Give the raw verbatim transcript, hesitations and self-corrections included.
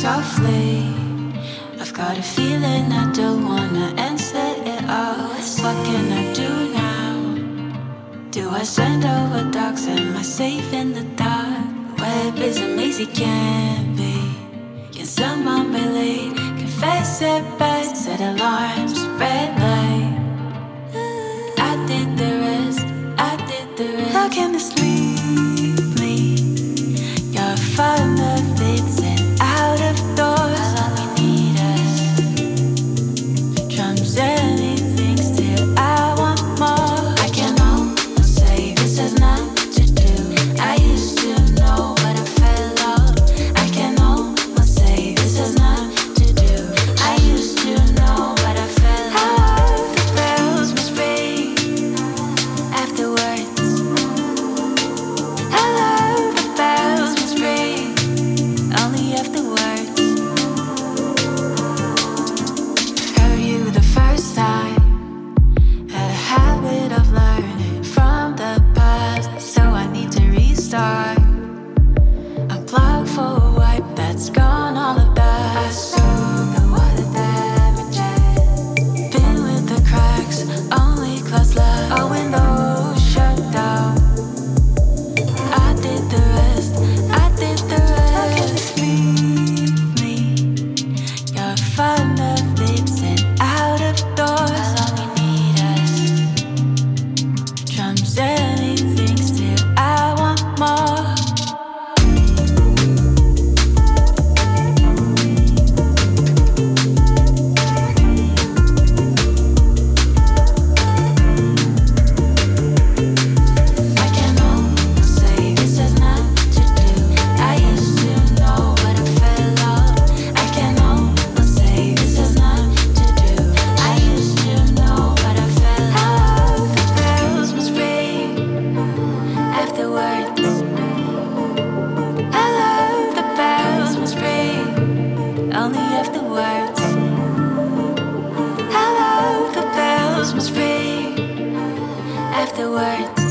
softly. I've got a feeling I don't wanna answer it all. What can I do now? Do I send over dogs? Am I safe in the dark? Web is a maze it can't be. Can someone believe? Confess it best. Set alarms, red light. I did the rest, I did the rest. How can this leave me? You're fond of fits and out of doors. How long we need us? Drums, anything, still I want more. I can almost say this has nothing to do. I used to know what I felt off. I can almost say this has nothing to do. I used to know what I felt off. The bells must ring afterwards. Hello, the bells must ring only afterwards. Heard you the first time. Had a habit of learning from the past, so I need to restart. Unplug for a wipe that's gone all of that. I sold the water damages. Been with the cracks, only close left. A window shut down. I did the rest, I did the rest. How can this leave me? You're fond of fits and out of doors. How long we need us? Drums, anything, still I want more. I can almost say this has nothing to do. I used to know what I felt off. I can almost say this has nothing to do. I used to know what I felt off. The bells must ring afterwards. Hello, the bells must ring only afterwards. Hello, the bells must ring afterwards.